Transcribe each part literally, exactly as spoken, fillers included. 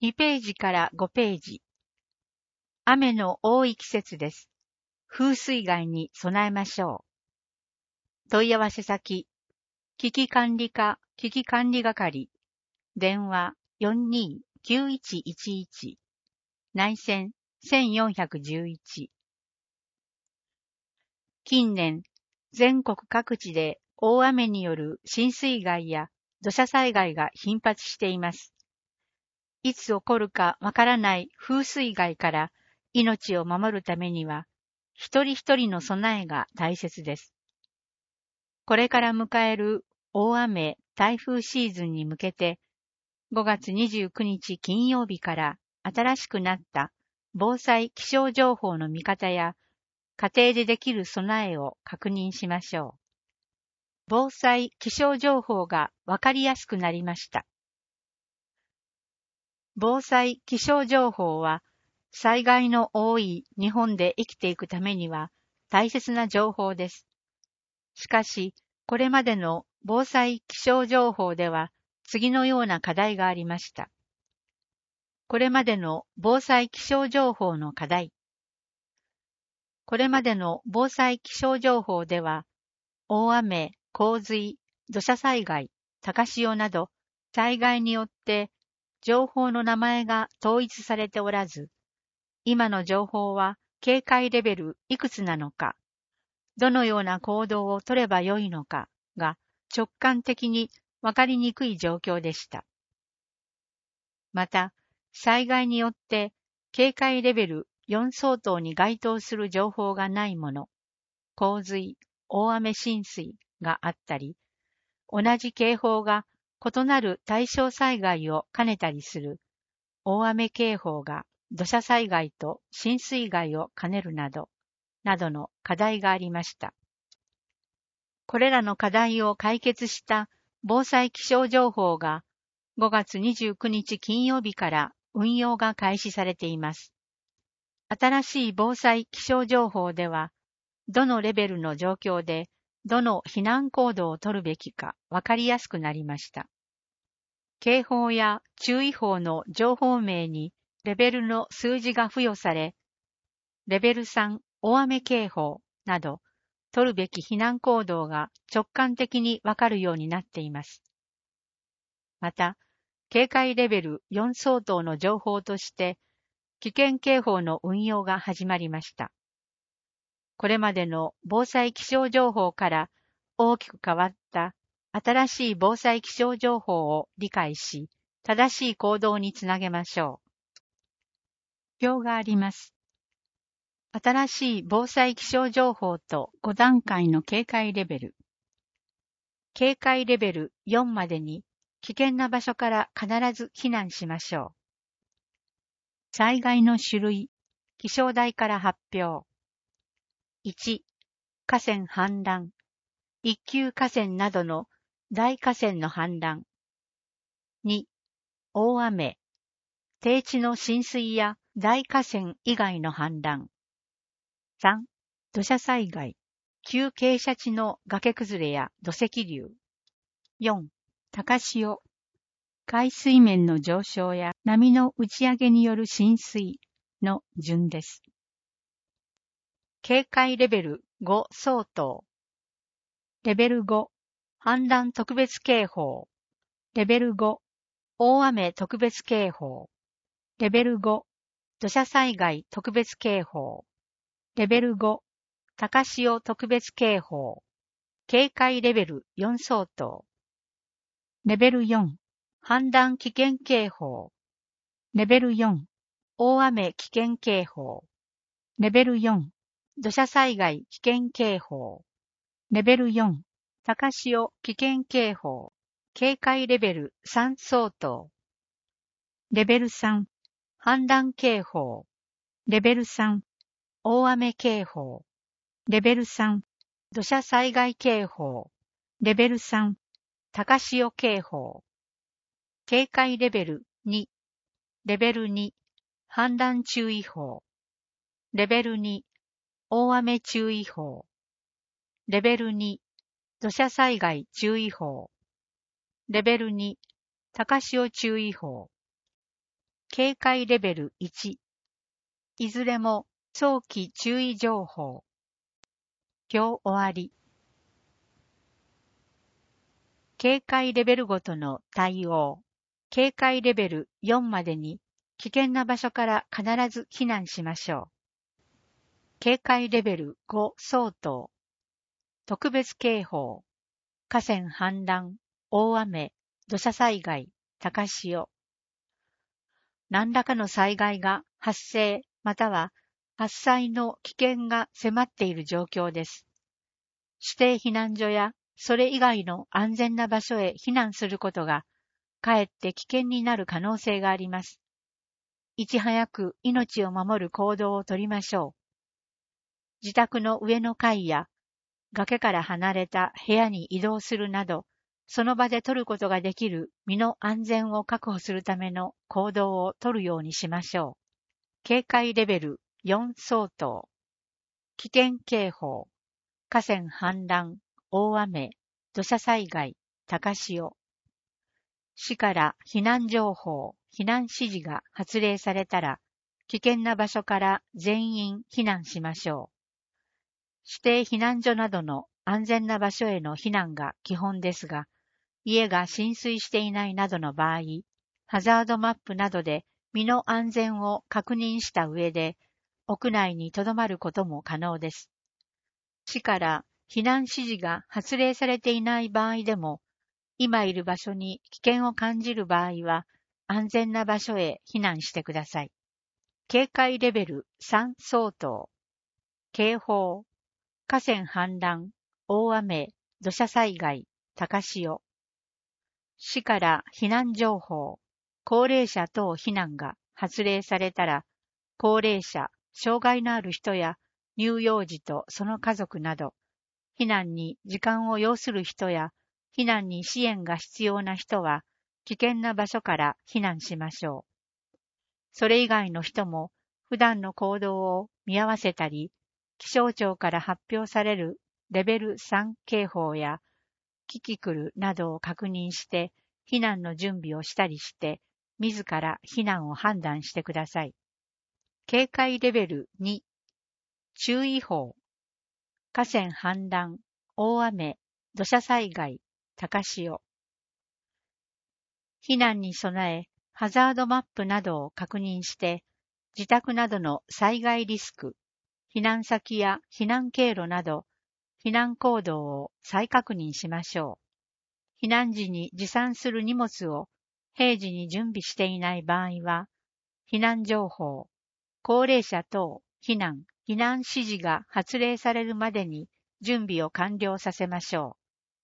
にページからごページ。雨の多い季節です。風水害に備えましょう。問い合わせ先、危機管理課危機管理係、電話 よんにーきゅういちいちいち、内線せんよんひゃくじゅういち。近年、全国各地で大雨による浸水害や土砂災害が頻発しています。いつ起こるかわからない風水害から命を守るためには、一人一人の備えが大切です。これから迎える大雨・台風シーズンに向けて、ごがつにじゅうくにち金曜日から新しくなった防災気象情報の見方や、家庭でできる備えを確認しましょう。防災気象情報がわかりやすくなりました。防災気象情報は、災害の多い日本で生きていくためには大切な情報です。しかし、これまでの防災気象情報では次のような課題がありました。これまでの防災気象情報の課題。これまでの防災気象情報では、大雨、洪水、土砂災害、高潮など、災害によって情報の名前が統一されておらず、今の情報は警戒レベルいくつなのか、どのような行動を取ればよいのかが直感的にわかりにくい状況でした。また、災害によって警戒レベルよん相当に該当する情報がないもの、洪水、大雨浸水があったり、同じ警報が異なる対象災害を兼ねたりする大雨警報が土砂災害と浸水害を兼ねるなど、などの課題がありました。これらの課題を解決した防災気象情報がごがつにじゅうくにち金曜日から運用が開始されています。新しい防災気象情報では、どのレベルの状況でどの避難行動を取るべきかわかりやすくなりました。警報や注意報の情報名にレベルの数字が付与され、レベルさん大雨警報など取るべき避難行動が直感的にわかるようになっています。また、警戒レベルよん相当の情報として危険警報の運用が始まりました。これまでの防災気象情報から大きく変わった新しい防災気象情報を理解し、正しい行動につなげましょう。表があります。新しい防災気象情報とご段階の警戒レベル。警戒レベルよんまでに危険な場所から必ず避難しましょう。災害の種類、気象台から発表。いち、河川氾濫、一級河川などの大河川の氾濫。に、大雨、低地の浸水や大河川以外の氾濫。さん、土砂災害、急傾斜地の崖崩れや土石流。よん、高潮、海水面の上昇や波の打ち上げによる浸水の順です。警戒レベルご相当。レベルご、氾濫特別警報。レベルご、大雨特別警報。レベルご、土砂災害特別警報。レベルご、高潮特別警報。警戒レベルよん相当。レベルよん、氾濫危険警報。レベルよん、大雨危険警報。レベルよん、土砂災害危険警報。レベルよん、高潮危険警報。警戒レベルさん相当。レベルさん、氾濫警報。レベルさん、大雨警報。レベルさん、土砂災害警報。レベルさん、高潮警報。警戒レベルに、レベルに、氾濫注意報。レベルに、大雨注意報。レベルに、土砂災害注意報。レベルに、高潮注意報。 警戒レベルいち。いずれも早期注意情報。今日終わり。警戒レベルごとの対応。警戒レベルよんまでに危険な場所から必ず避難しましょう。警戒レベルご相当。特別警報。河川氾濫、大雨、土砂災害、高潮。何らかの災害が発生または発災の危険が迫っている状況です。指定避難所やそれ以外の安全な場所へ避難することがかえって危険になる可能性があります。いち早く命を守る行動をとりましょう。自宅の上の階や崖から離れた部屋に移動するなど、その場で取ることができる身の安全を確保するための行動を取るようにしましょう。警戒レベルよん相当。危険警報。河川氾濫、大雨、土砂災害、高潮。市から避難情報、避難指示が発令されたら、危険な場所から全員避難しましょう。指定避難所などの安全な場所への避難が基本ですが、家が浸水していないなどの場合、ハザードマップなどで身の安全を確認した上で、屋内に留まることも可能です。市から避難指示が発令されていない場合でも、今いる場所に危険を感じる場合は、安全な場所へ避難してください。警戒レベルさん相当。警報。河川氾濫、大雨、土砂災害、高潮。市から避難情報、高齢者等避難が発令されたら、高齢者、障害のある人や乳幼児とその家族など、避難に時間を要する人や、避難に支援が必要な人は、危険な場所から避難しましょう。それ以外の人も、普段の行動を見合わせたり、気象庁から発表されるレベルさん警報やキキクルなどを確認して避難の準備をしたりして、自ら避難を判断してください。警戒レベルに、注意報、河川氾濫、大雨、土砂災害、高潮。避難に備え、ハザードマップなどを確認して、自宅などの災害リスク、避難先や避難経路など、避難行動を再確認しましょう。避難時に持参する荷物を平時に準備していない場合は、避難情報、高齢者等避難、避難指示が発令されるまでに準備を完了させましょう。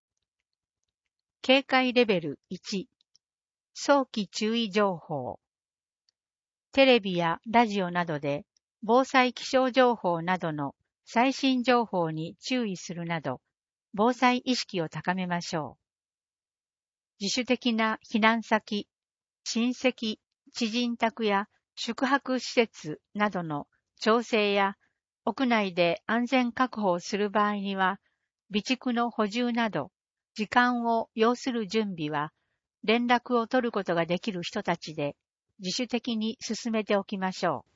警戒レベルいち、早期注意情報。テレビやラジオなどで防災気象情報などの最新情報に注意するなど、防災意識を高めましょう。自主的な避難先、親戚、知人宅や宿泊施設などの調整や、屋内で安全確保をする場合には、備蓄の補充など、時間を要する準備は、連絡を取ることができる人たちで、自主的に進めておきましょう。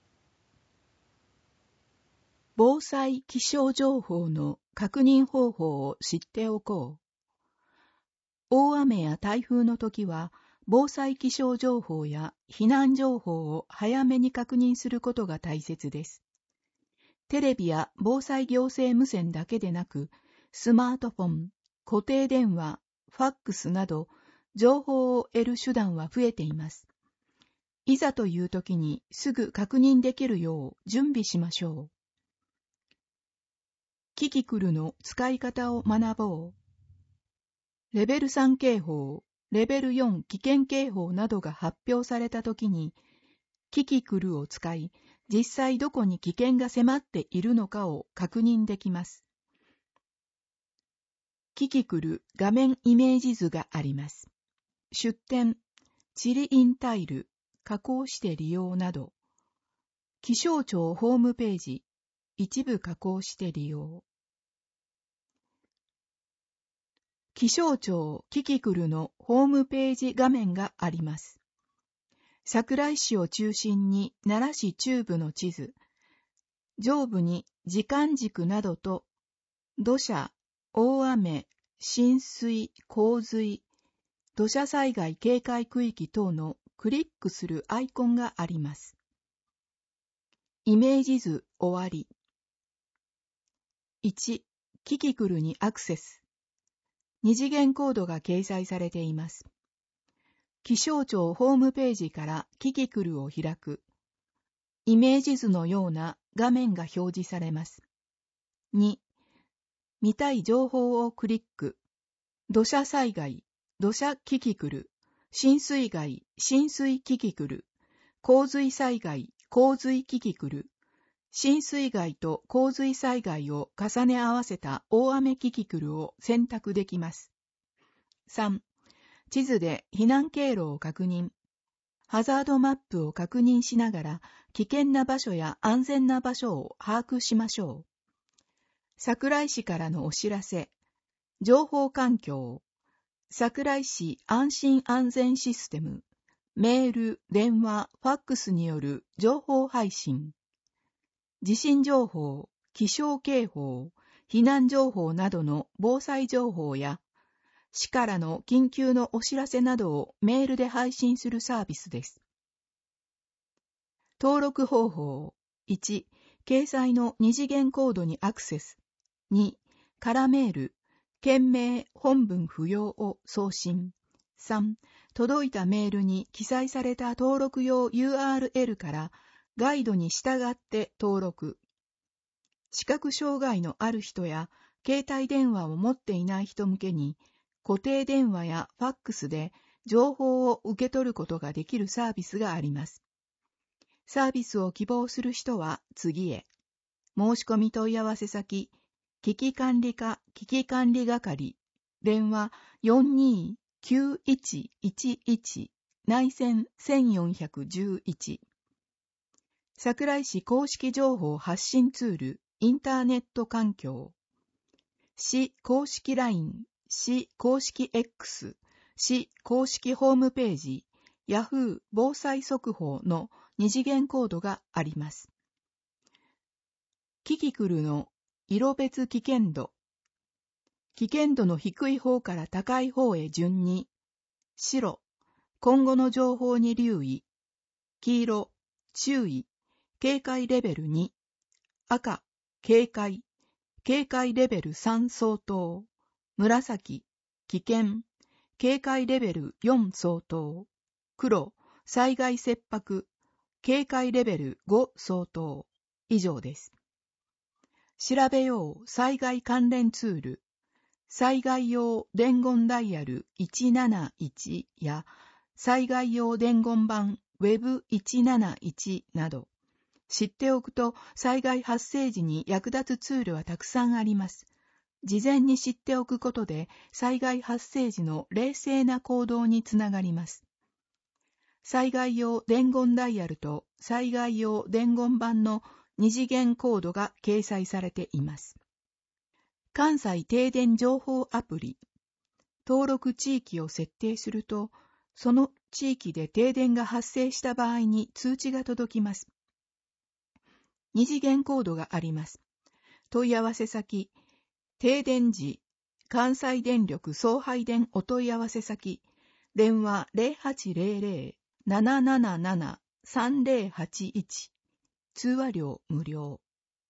防災気象情報の確認方法を知っておこう。大雨や台風の時は、防災気象情報や避難情報を早めに確認することが大切です。テレビや防災行政無線だけでなく、スマートフォン、固定電話、ファックスなど、情報を得る手段は増えています。いざという時にすぐ確認できるよう準備しましょう。キキクルの使い方を学ぼう。レベルさん警報、レベルよん危険警報などが発表されたときに、キキクルを使い、実際どこに危険が迫っているのかを確認できます。キキクル画面イメージ図があります。出典、地理インタイル、加工して利用など、気象庁ホームページ、一部加工して利用。気象庁キキクルのホームページ画面があります。 桜井市を中心に奈良市中部の地図、上部に時間軸などと土砂、大雨、浸水、洪水、土砂災害警戒区域等のクリックするアイコンがあります。イメージ図終わり。いち、キキクルにアクセス。二次元コードが掲載されています。気象庁ホームページからキキクルを開く。イメージ図のような画面が表示されます。に、見たい情報をクリック。土砂災害、土砂キキクル、浸水害、浸水キキクル、洪水災害、洪水キキクル、浸水害と洪水災害を重ね合わせた大雨キキクルを選択できます。さん、地図で避難経路を確認。ハザードマップを確認しながら危険な場所や安全な場所を把握しましょう。桜井市からのお知らせ。情報環境。桜井市安心安全システム。メール、電話、ファックスによる情報配信。地震情報、気象警報、避難情報などの防災情報や、市からの緊急のお知らせなどをメールで配信するサービスです。登録方法。いち、掲載の二次元コードにアクセス。に、空メール、件名、本文不要を送信。さん、届いたメールに記載された登録用 ユーアールエル からガイドに従って登録。視覚障害のある人や携帯電話を持っていない人向けに固定電話やファックスで情報を受け取ることができるサービスがあります。サービスを希望する人は次へ。申し込み問い合わせ先、危機管理課危機管理係、電話 よんにーきゅういちいちいち 内線せんよんひゃくじゅういち。桜井市公式情報発信ツール、インターネット環境。市公式 ライン、市公式 X、市公式ホームページ、ヤフー防災速報の二次元コードがあります。キキクルの色別危険度。危険度の低い方から高い方へ順に、白、今後の情報に留意、黄色、注意、警戒レベルに、赤、警戒、警戒レベルさん相当、紫、危険、警戒レベルよん相当、黒、災害切迫、警戒レベルご相当、以上です。調べよう災害関連ツール、災害用伝言ダイヤルいちなないちや災害用伝言版 ウェブいちなないち など、知っておくと災害発生時に役立つツールはたくさんあります。事前に知っておくことで災害発生時の冷静な行動につながります。災害用伝言ダイヤルと災害用伝言版の二次元コードが掲載されています。関西停電情報アプリ。登録地域を設定すると、その地域で停電が発生した場合に通知が届きます。二次元コードがあります。問い合わせ先、停電時、関西電力送配電お問い合わせ先、電話 ゼロはちゼロゼロ ななななな さんゼロはちいち、通話料無料。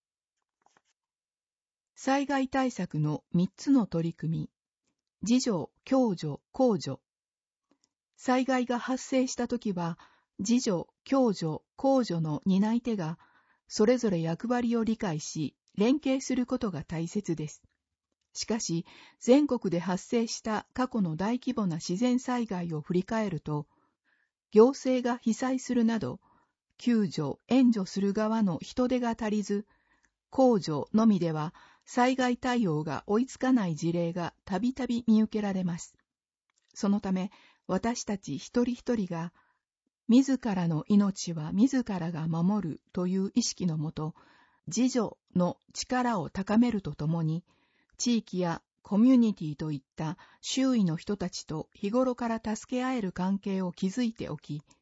災害対策のみっつの取り組み、自助、共助、公助。災害が発生したときは、自助、共助、公助の担い手が、それぞれ役割を理解し、連携することが大切です。しかし、全国で発生した過去の大規模な自然災害を振り返ると、行政が被災するなど、救助、援助する側の人手が足りず、公助のみでは災害対応が追いつかない事例がたびたび見受けられます。そのため、私たち一人一人が、自らの命は自らが守るという意識のもと、自助の力を高めるとともに、地域やコミュニティといった周囲の人たちと日頃から助け合える関係を築いておき、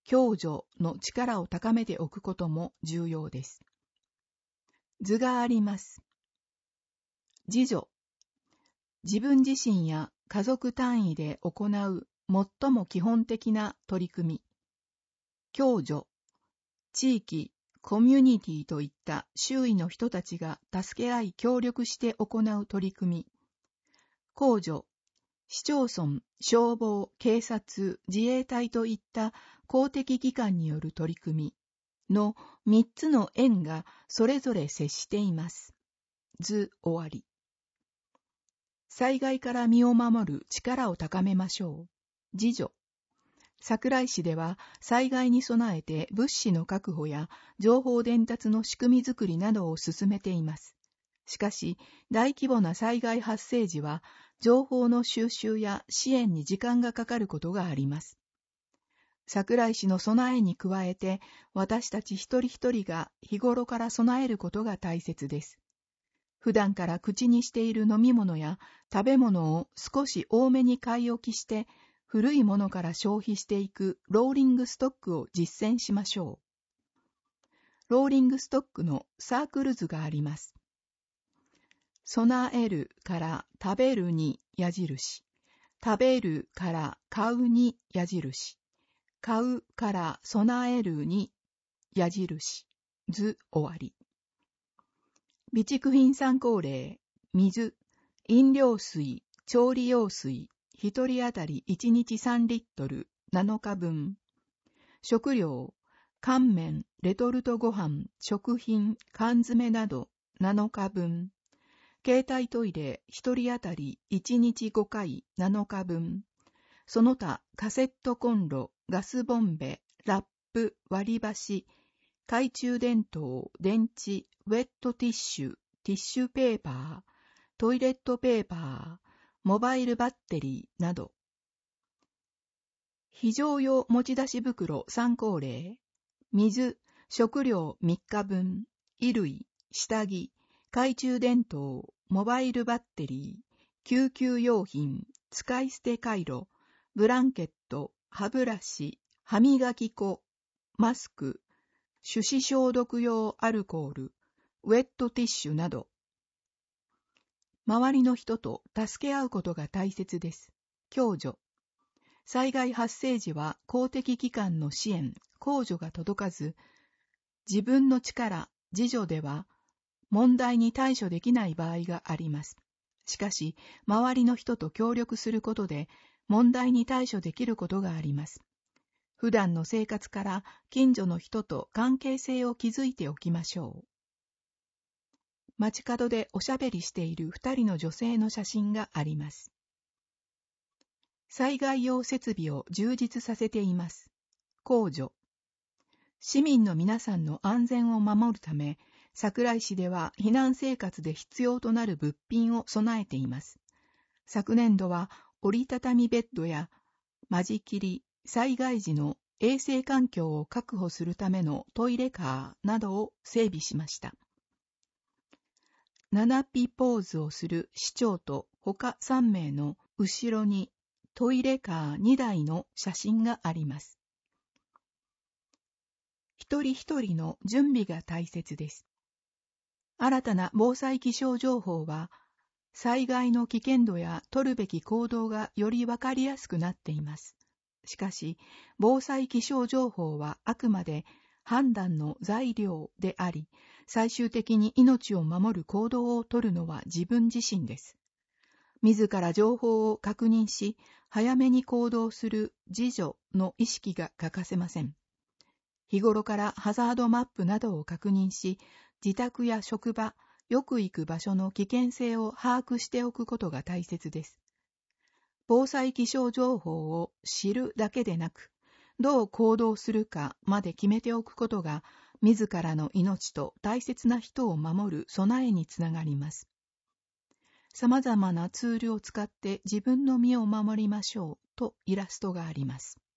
共助の力を高めておくことも重要です。図があります。自助。自分自身や家族単位で行う最も基本的な取り組み。共助。地域、コミュニティといった周囲の人たちが助け合い協力して行う取り組み。公助。市町村、消防、警察、自衛隊といった公的機関による取り組みの三つの円がそれぞれ接しています。図終わり。災害から身を守る力を高めましょう。自助。桜井市では災害に備えて物資の確保や情報伝達の仕組みづくりなどを進めています。しかし、大規模な災害発生時は、情報の収集や支援に時間がかかることがあります。桜井市の備えに加えて、私たち一人一人が日頃から備えることが大切です。普段から口にしている飲み物や食べ物を少し多めに買い置きして、古いものから消費していくローリングストックを実践しましょう。ローリングストックのサークル図があります。備えるから食べるに矢印。食べるから買うに矢印。買うから備えるに矢印。図終わり。備蓄品参考例。水、飲料水、調理用水、一人当たりいちにちさんリットル、なのかぶん。食料、乾麺、レトルトご飯、食品、缶詰など、なのかぶん。携帯トイレ一人当たりいちにちごかいなのかぶん。その他カセットコンロ、ガスボンベ、ラップ、割り箸、懐中電灯、電池、ウェットティッシュ、ティッシュペーパー、トイレットペーパー、モバイルバッテリーなど。非常用持ち出し袋参考例。水、食料みっかぶん、衣類、下着、懐中電灯、モバイルバッテリー、救急用品、使い捨てカイロ、ブランケット、歯ブラシ、歯磨き粉、マスク、手指消毒用アルコール、ウェットティッシュなど。周りの人と助け合うことが大切です。共助。災害発生時は公的機関の支援、公助が届かず、自分の力、自助では、問題に対処できない場合があります。しかし、周りの人と協力することで、問題に対処できることがあります。普段の生活から近所の人と関係性を築いておきましょう。街角でおしゃべりしている二人の女性の写真があります。災害用設備を充実させています。公助。市民の皆さんの安全を守るため、桜井市では避難生活で必要となる物品を備えています。昨年度は折りたたみベッドや間仕切り、災害時の衛生環境を確保するためのトイレカーなどを整備しました。七ピポーズをする市長と他さんめいの後ろにトイレカーにだいの写真があります。一人一人の準備が大切です。新たな防災気象情報は、災害の危険度や取るべき行動がよりわかりやすくなっています。しかし、防災気象情報はあくまで判断の材料であり、最終的に命を守る行動を取るのは自分自身です。自ら情報を確認し、早めに行動する自助の意識が欠かせません。日頃からハザードマップなどを確認し、自宅や職場、よく行く場所の危険性を把握しておくことが大切です。防災気象情報を知るだけでなく、どう行動するかまで決めておくことが、自らの命と大切な人を守る備えにつながります。様々なツールを使って自分の身を守りましょうとイラストがあります。